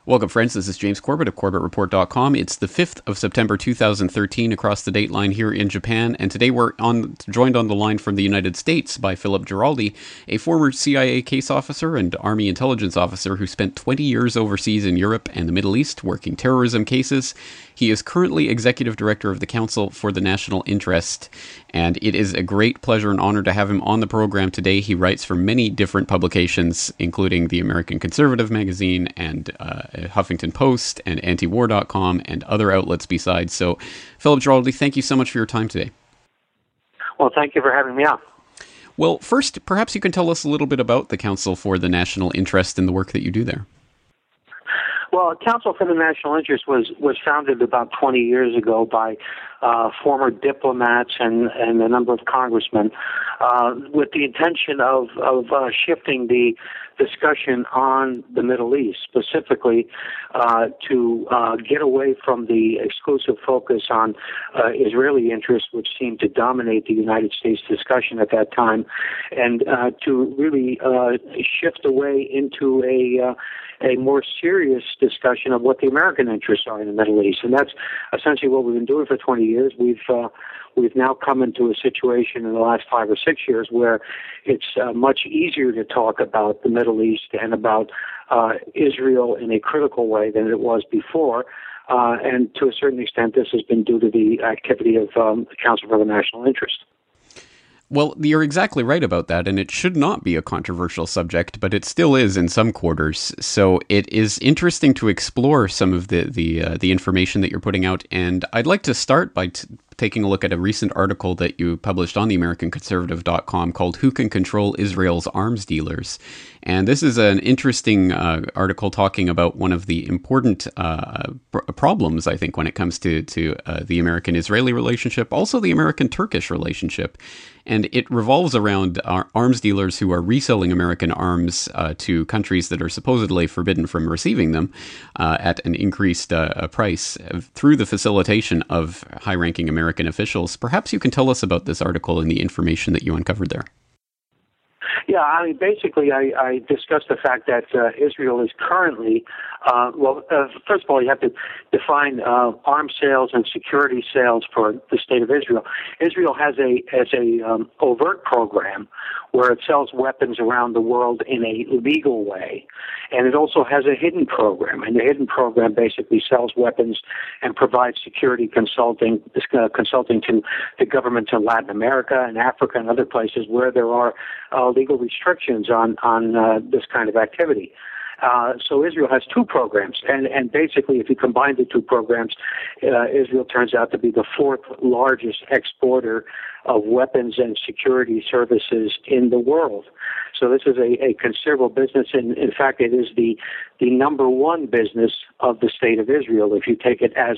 Welcome, friends. This is James Corbett of CorbettReport.com. It's the 5th of September 2013 across the date line here in Japan, and today we're joined on the line from the United States by Philip Giraldi, a former CIA case officer and Army intelligence officer who spent 20 years overseas in Europe and the Middle East working terrorism cases. He is currently Executive Director of the Council for the National Interest, and it is a great pleasure and honor to have him on the program today. He writes for many different publications, including the American Conservative magazine and Huffington Post and antiwar.com and other outlets besides. So, Philip Giraldi, thank you so much for your time today. Well, thank you for having me on. Well, first, perhaps you can tell us a little bit about the Council for the National Interest and the work that you do there. Well, Council for the National Interest was founded about 20 years ago by former diplomats and a number of congressmen with the intention of shifting the discussion on the Middle East, specifically to get away from the exclusive focus on Israeli interests, which seemed to dominate the United States discussion at that time, and to really shift away into a more serious discussion of what the American interests are in the Middle East. And that's essentially what we've been doing for 20 years. We've now come into a situation in the last 5 or 6 years where it's much easier to talk about the Middle East and about Israel in a critical way than it was before. And to a certain extent, this has been due to the activity of the Council for the National Interest. Well, you're exactly right about that, and it should not be a controversial subject, but it still is in some quarters. So it is interesting to explore some of the information that you're putting out, and I'd like to start by taking a look at a recent article that you published on the AmericanConservative.com called "Who Can Control Israel's Arms Dealers?" And this is an interesting article talking about one of the important problems, I think, when it comes to the American-Israeli relationship, also the American-Turkish relationship. And it revolves around arms dealers who are reselling American arms to countries that are supposedly forbidden from receiving them at an increased price through the facilitation of high-ranking American officials. Perhaps you can tell us about this article and the information that you uncovered there. Yeah, I mean, basically, I discussed the fact that Israel is currently, first of all, you have to define arms sales and security sales for the state of Israel. Israel has a overt program where it sells weapons around the world in a legal way, and it also has a hidden program. And the hidden program basically sells weapons and provides security consulting to the governments in Latin America and Africa and other places where there are legal restrictions on this kind of activity. So Israel has two programs, and basically, if you combine the two programs, Israel turns out to be the fourth largest exporter of weapons and security services in the world. So this is a considerable business, and in fact, it is the number one business of the state of Israel if you take it as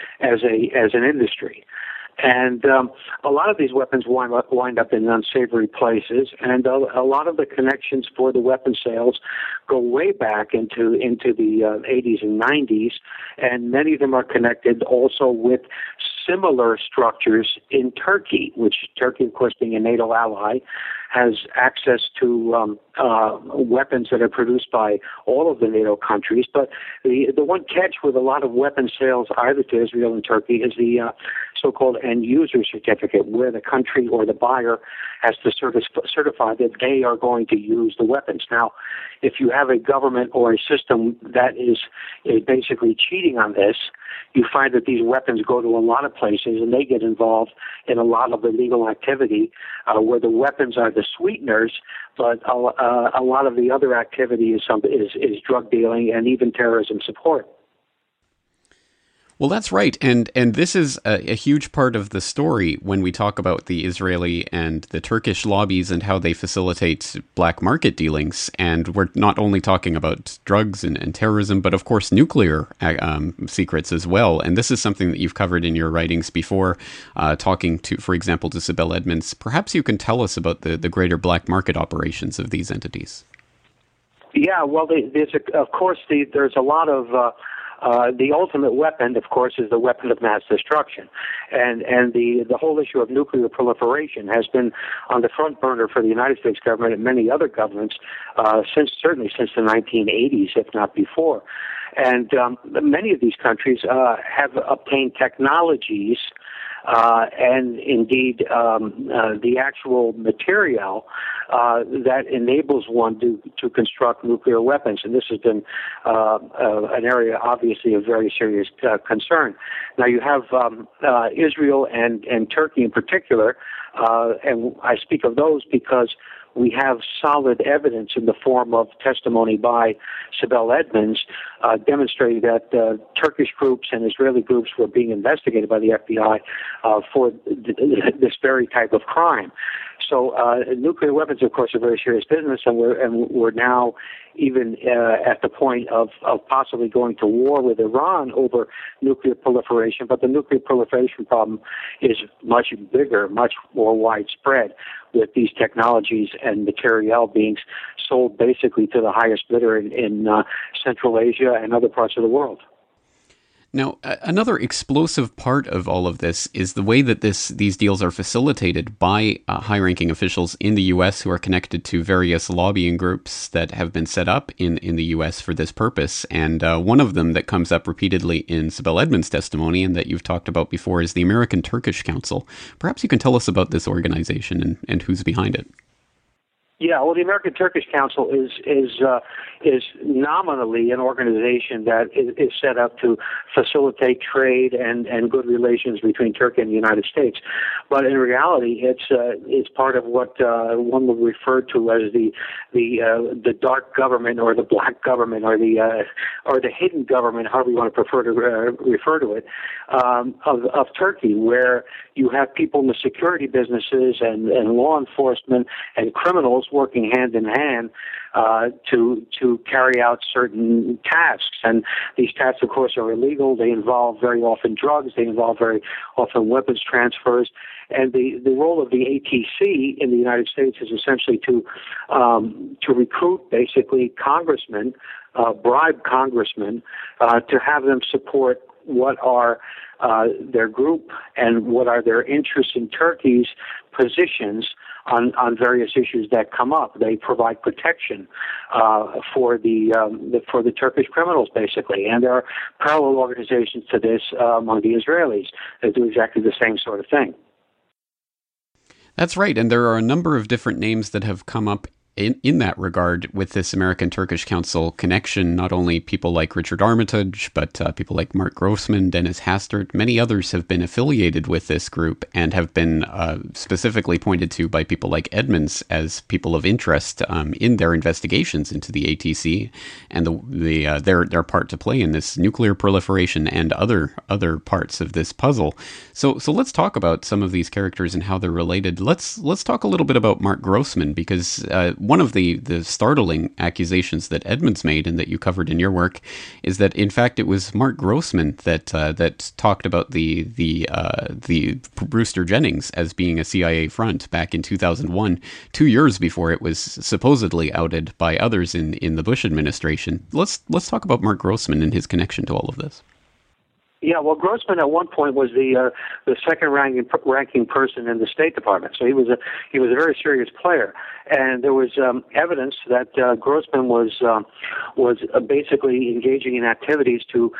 an industry. And a lot of these weapons wind up in unsavory places, and a lot of the connections for the weapon sales go way back into the 80s and 90s, and many of them are connected also with similar structures in Turkey, which Turkey, of course, being a NATO ally, has access to weapons that are produced by all of the NATO countries. But the one catch with a lot of weapon sales, either to Israel and Turkey, is the so-called end-user certificate, where the country or the buyer has to certify that they are going to use the weapons. Now, if you have a government or a system that is basically cheating on this, you find that these weapons go to a lot of places and they get involved in a lot of illegal activity where the weapons are the sweeteners, but a lot of the other activity is drug dealing and even terrorism support. Well, that's right. And this is a huge part of the story when we talk about the Israeli and the Turkish lobbies and how they facilitate black market dealings. And we're not only talking about drugs and terrorism, but of course nuclear secrets as well. And this is something that you've covered in your writings before, talking to, for example, to Sibel Edmonds. Perhaps you can tell us about the greater black market operations of these entities. Yeah, well, there's a lot of The ultimate weapon, of course, is the weapon of mass destruction. And the whole issue of nuclear proliferation has been on the front burner for the United States government and many other governments certainly since the 1980s, if not before. And many of these countries have obtained technologies and indeed the actual material that enables one to construct nuclear weapons. And this has been an area, obviously, of very serious concern. Now, you have Israel and Turkey in particular, and I speak of those because we have solid evidence in the form of testimony by Sibel Edmonds demonstrating that Turkish groups and Israeli groups were being investigated by the FBI for this very type of crime. So nuclear weapons, of course, are very serious business, and we're now even at the point of possibly going to war with Iran over nuclear proliferation. But the nuclear proliferation problem is much bigger, much more widespread, with these technologies and materiel being sold basically to the highest bidder in Central Asia and other parts of the world. Now, another explosive part of all of this is the way that these deals are facilitated by high-ranking officials in the U.S. who are connected to various lobbying groups that have been set up in the U.S. for this purpose. And one of them that comes up repeatedly in Sibel Edmonds' testimony and that you've talked about before is the American Turkish Council. Perhaps you can tell us about this organization and who's behind it. Yeah, well, the American Turkish Council is nominally an organization that is set up to facilitate trade and good relations between Turkey and the United States. But in reality, it's part of what one would refer to as the dark government or the black government or the hidden government, however you want to prefer to refer to it, of Turkey, where you have people in the security businesses and law enforcement and criminals working hand in hand to carry out certain tasks. And these tasks, of course, are illegal. They involve very often drugs. They involve very often weapons transfers. And the role of the ATC in the United States is essentially to recruit basically congressmen, bribe congressmen, to have them support what are their group and what are their interests in Turkey's positions on various issues that come up. They provide protection for the Turkish criminals, basically, and there are parallel organizations to this among the Israelis that do exactly the same sort of thing. That's right, and there are a number of different names that have come up in that regard with this American Turkish Council connection. Not only people like Richard Armitage, but people like Mark Grossman, Dennis Hastert, many others have been affiliated with this group and have been specifically pointed to by people like Edmonds as people of interest in their investigations into the ATC and their part to play in this nuclear proliferation and other parts of this puzzle. So let's talk about some of these characters and how they're related. Let's talk a little bit about Mark Grossman, because one of the startling accusations that Edmonds made and that you covered in your work is that, in fact, it was Mark Grossman that talked about the Brewster Jennings as being a CIA front back in 2001, 2 years before it was supposedly outed by others in the Bush administration. Let's talk about Mark Grossman and his connection to all of this. Yeah, well, Grossman at one point was the second ranking person in the State Department, so he was a very serious player, and there was evidence that Grossman was basically engaging in activities to,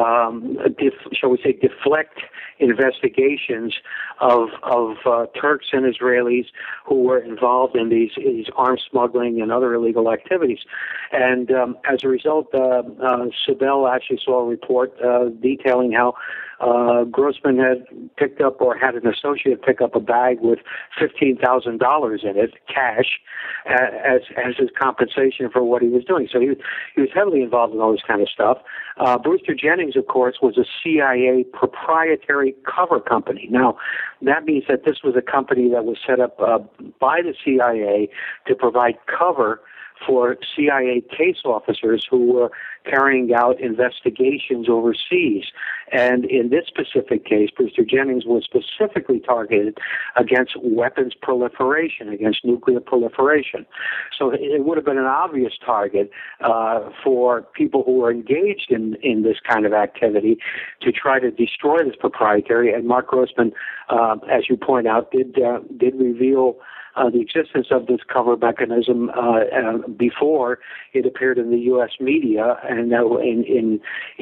shall we say, deflect investigations of Turks and Israelis who were involved in these arms smuggling and other illegal activities, and as a result, Sibel actually saw a report detailing how Grossman had picked up, or had an associate pick up, a bag with $15,000 in it, cash, as his compensation for what he was doing. So he was heavily involved in all this kind of stuff. Brewster Jennings, of course, was a CIA proprietary cover company. Now, that means that this was a company that was set up by the CIA to provide cover for CIA case officers who were carrying out investigations overseas. And in this specific case, Brewster Jennings was specifically targeted against weapons proliferation, against nuclear proliferation. So it would have been an obvious target for people who were engaged in this kind of activity to try to destroy this proprietary. And Mark Grossman, as you point out, did reveal the existence of this cover mechanism before it appeared in the U.S. media, and in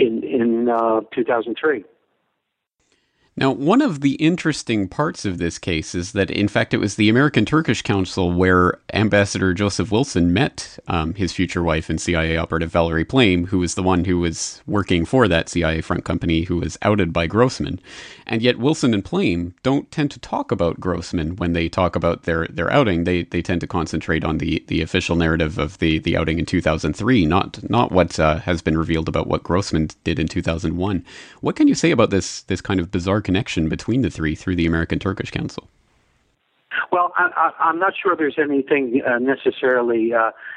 2003. Now, one of the interesting parts of this case is that, in fact, it was the American-Turkish Council where Ambassador Joseph Wilson met his future wife and CIA operative Valerie Plame, who was the one who was working for that CIA front company who was outed by Grossman. And yet Wilson and Plame don't tend to talk about Grossman when they talk about their outing. They tend to concentrate on the official narrative of the outing in 2003, not what has been revealed about what Grossman did in 2001. What can you say about this kind of bizarre connection between the three through the American-Turkish Council? Well, I'm not sure there's anything necessarily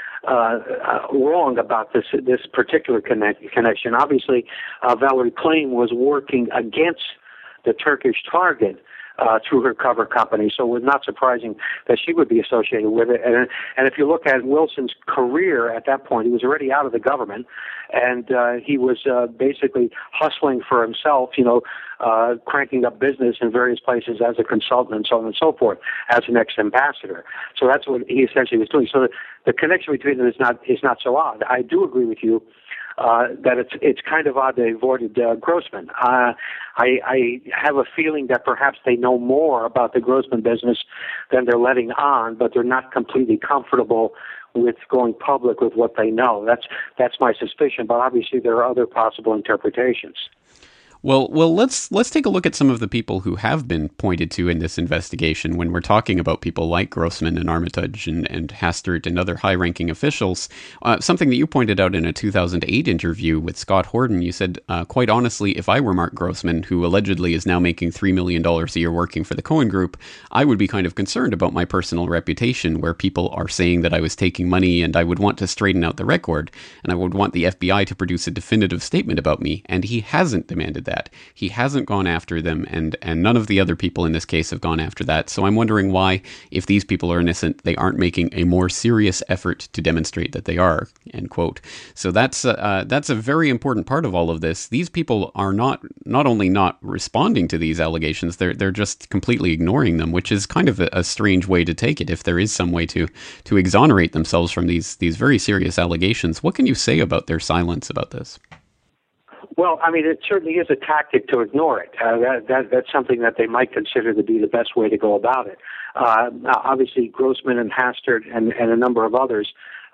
wrong about this particular connection. Obviously, Valerie Plame was working against the Turkish target through her cover company, so it was not surprising that she would be associated with it. And if you look at Wilson's career at that point, he was already out of the government, and he was basically hustling for himself, cranking up business in various places as a consultant and so on and so forth, as an ex-ambassador. So that's what he essentially was doing. So the connection between them is not so odd. I do agree with you that it's kind of odd they avoided Grossman. I have a feeling that perhaps they know more about the Grossman business than they're letting on, but they're not completely comfortable with going public with what they know. That's my suspicion, but obviously there are other possible interpretations. Well, let's take a look at some of the people who have been pointed to in this investigation when we're talking about people like Grossman and Armitage and Hastert and other high-ranking officials. Something that you pointed out in a 2008 interview with Scott Horton, you said, quite honestly, if I were Mark Grossman, who allegedly is now making $3 million a year working for the Cohen Group, I would be kind of concerned about my personal reputation, where people are saying that I was taking money, and I would want to straighten out the record, and I would want the FBI to produce a definitive statement about me, and he hasn't demanded that. He hasn't gone after them, and none of the other people in this case have gone after that. So I'm wondering why, if these people are innocent, they aren't making a more serious effort to demonstrate that they are, end quote. So that's a very important part of all of this. These people are not only not responding to these allegations, they're just completely ignoring them, which is kind of a strange way to take it if there is some way to exonerate themselves from these very serious allegations. What can you say about their silence about this? Well, I mean, it certainly is a tactic to ignore it. That's something that they might consider to be the best way to go about it. Obviously, Grossman and Hastert and a number of others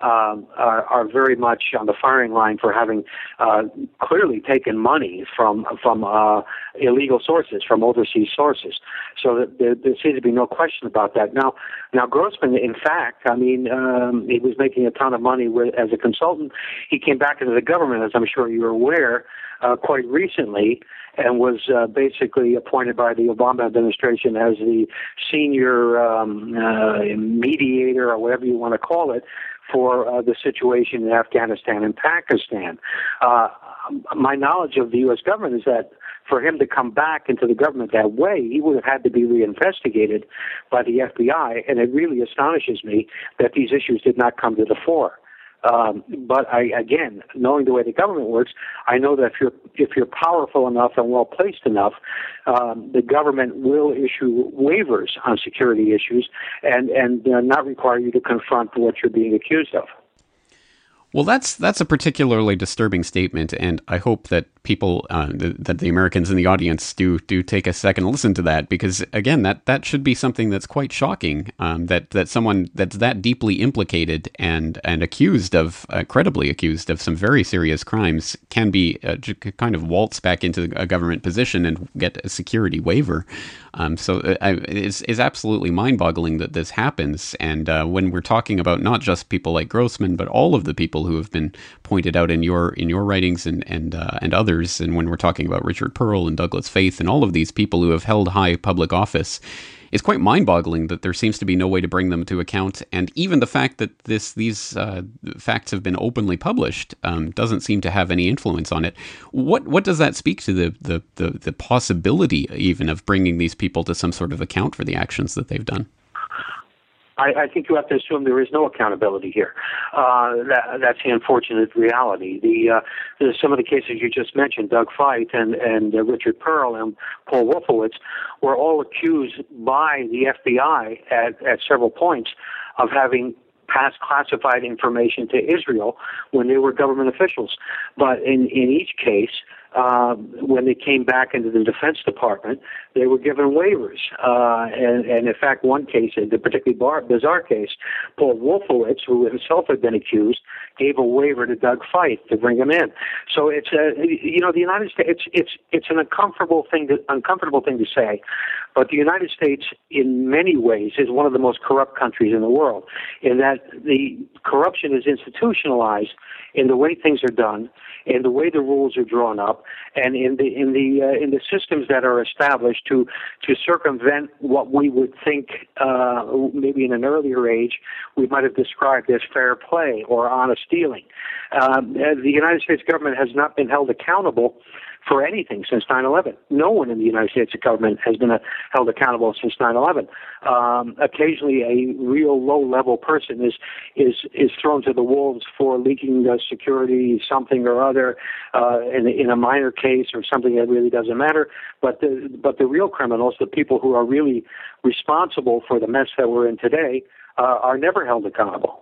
are very much on the firing line for having clearly taken money from illegal sources, from overseas sources. So there seems to be no question about that. Now Grossman, in fact, I mean, he was making a ton of money as a consultant. He came back into the government, as I'm sure you're aware, quite recently, and was basically appointed by the Obama administration as the senior mediator, or whatever you want to call it, for the situation in Afghanistan and Pakistan. My knowledge of the U.S. government is that for him to come back into the government that way, he would have had to be reinvestigated by the FBI, and it really astonishes me that these issues did not come to the fore. But again, knowing the way the government works, I know that if you're powerful enough and well placed enough, the government will issue waivers on security issues and not require you to confront what you're being accused of. Well, that's a particularly disturbing statement, and I hope that people, that the Americans in the audience do take a second to listen to that, because again, that should be something that's quite shocking. That someone that's that deeply implicated and accused of, credibly accused of some very serious crimes can be kind of waltz back into a government position and get a security waiver. So it's absolutely mind-boggling that this happens. And when we're talking about not just people like Grossman, but all of the people who have been pointed out in your writings and others, and when we're talking about Richard Pearl and Douglas Faith and all of these people who have held high public office, it's quite mind-boggling that there seems to be no way to bring them to account, and even the fact that these facts have been openly published doesn't seem to have any influence on it. What does that speak to the possibility even of bringing these people to some sort of account for the actions that they've done? I think you have to assume there is no accountability here. That's the unfortunate reality. Some of the cases you just mentioned, Doug Feit and Richard Pearl and Paul Wolfowitz, were all accused by the FBI at several points of having passed classified information to Israel when they were government officials. But in each case, when they came back into the Defense Department, they were given waivers. And in fact, one case, the particularly bizarre case, Paul Wolfowitz, who himself had been accused, gave a waiver to Doug Feit to bring him in. So it's the United States. It's an uncomfortable thing to say, but the United States, in many ways, is one of the most corrupt countries in the world. In that the corruption is institutionalized in the way things are done, in the way the rules are drawn up, and in the systems that are established to circumvent what we would think maybe in an earlier age we might have described as fair play or honest dealing. The United States government has not been held accountable for anything since 9/11. No one in the United States government has been held accountable since 9/11. Occasionally, a real low-level person is thrown to the wolves for leaking security something or other in a minor case or something that really doesn't matter. But the real criminals, the people who are really responsible for the mess that we're in today, are never held accountable.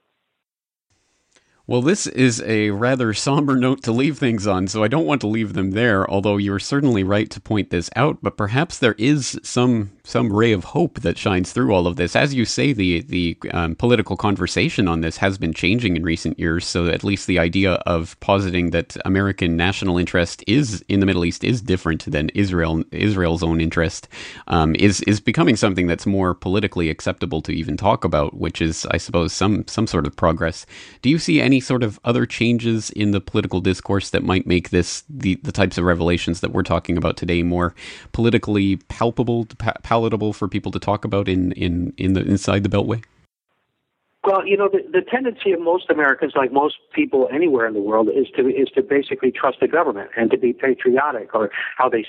Well, this is a rather somber note to leave things on, so I don't want to leave them there, although you're certainly right to point this out, but perhaps there is some ray of hope that shines through all of this. As you say, the political conversation on this has been changing in recent years, so at least the idea of positing that American national interest is in the Middle East is different than Israel's own interest is becoming something that's more politically acceptable to even talk about, which is, I suppose, some sort of progress. Do you see any sort of other changes in the political discourse that might make this the types of revelations that we're talking about today more politically palatable for people to talk about inside the Beltway? Well, the tendency of most Americans, like most people anywhere in the world, is to basically trust the government and to be patriotic, or how they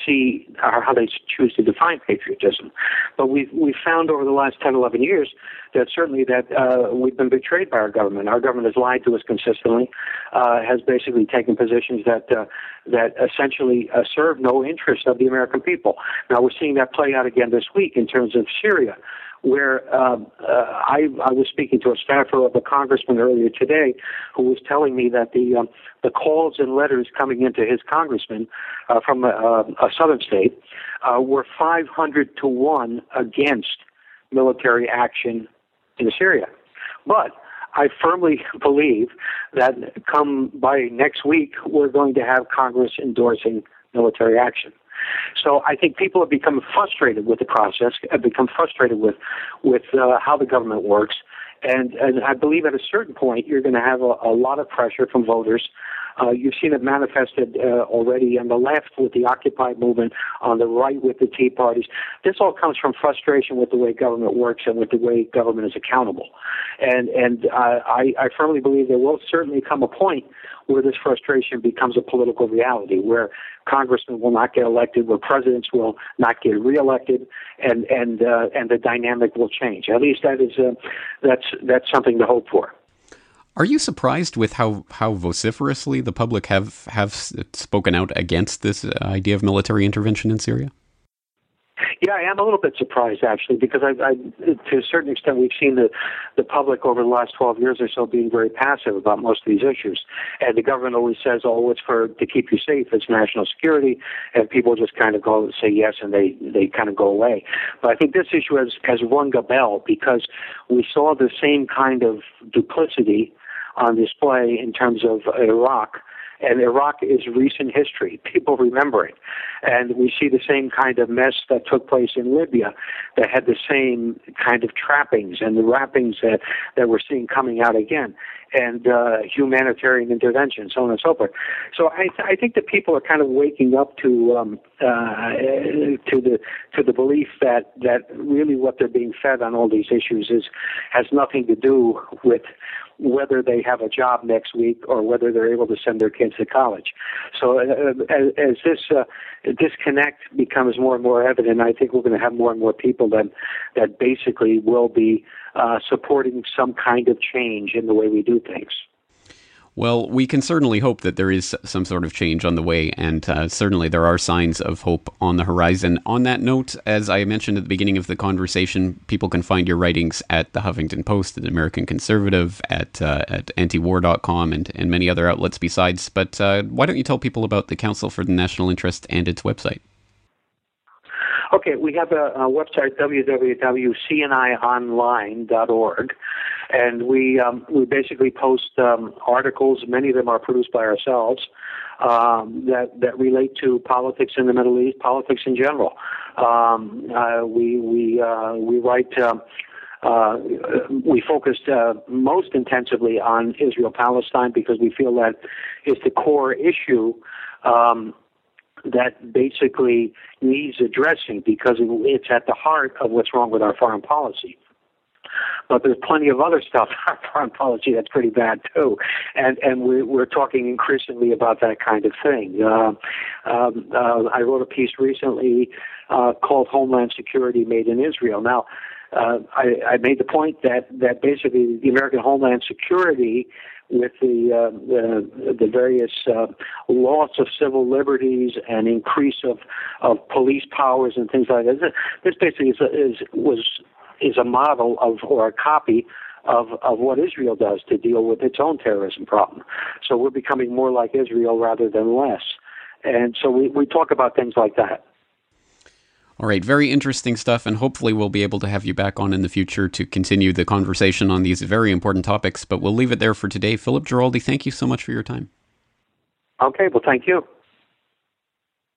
choose to define patriotism. But we've found over the last 10, 11 years that certainly that we've been betrayed by our government. Our government has lied to us consistently, has basically taken positions that essentially serve no interest of the American people. Now we're seeing that play out again this week in terms of Syria, where I was speaking to a staffer of a congressman earlier today who was telling me that the calls and letters coming into his congressman from a southern state were 500 to 1 against military action in Syria. But I firmly believe that come by next week, we're going to have Congress endorsing military action. So I think people have become frustrated with the process, have become frustrated with how the government works, and I believe at a certain point you're going to have a lot of pressure from voters. You've seen it manifested already on the left with the Occupy movement, on the right with the Tea Parties. This all comes from frustration with the way government works and with the way government is accountable. And I firmly believe there will certainly come a point where this frustration becomes a political reality, where congressmen will not get elected, where presidents will not get reelected, and the dynamic will change. At least that's something to hope for. Are you surprised with how vociferously the public have spoken out against this idea of military intervention in Syria? Yeah, I am a little bit surprised, actually, because I to a certain extent, we've seen the public over the last 12 years or so being very passive about most of these issues. And the government always says, oh, it's to keep you safe, it's national security, and people just kind of go say yes, and they kind of go away. But I think this issue has rung a bell, because we saw the same kind of duplicity on display in terms of Iraq. And Iraq is recent history. People remember it. And we see the same kind of mess that took place in Libya that had the same kind of trappings and the wrappings that we're seeing coming out again. and humanitarian intervention, so on and so forth. So I think that people are kind of waking up to the belief that really what they're being fed on all these issues has nothing to do with whether they have a job next week or whether they're able to send their kids to college. So as this disconnect becomes more and more evident, I think we're going to have more and more people that basically will be supporting some kind of change in the way we do things. Well, we can certainly hope that there is some sort of change on the way, and certainly there are signs of hope on the horizon. On that note, as I mentioned at the beginning of the conversation, people can find your writings at the Huffington Post, the American Conservative, at antiwar.com, and many other outlets besides. But why don't you tell people about the Council for the National Interest and its website? Okay, we have a website, www.cnionline.org, and we basically post articles. Many of them are produced by ourselves that relate to politics in the Middle East, politics in general. We write. We focused most intensively on Israel-Palestine because we feel that is the core issue that basically needs addressing because it's at the heart of what's wrong with our foreign policy. But there's plenty of other stuff in our foreign policy that's pretty bad too, and we're talking increasingly about that kind of thing. I wrote a piece recently called "Homeland Security Made in Israel." Now, I made the point that basically the American Homeland Security, with the various loss of civil liberties and increase of police powers and things like that, this basically is a model of or a copy of what Israel does to deal with its own terrorism problem. So we're becoming more like Israel rather than less, and so we talk about things like that. All right, very interesting stuff, and hopefully we'll be able to have you back on in the future to continue the conversation on these very important topics, but we'll leave it there for today. Philip Giraldi, thank you so much for your time. Okay, well, thank you.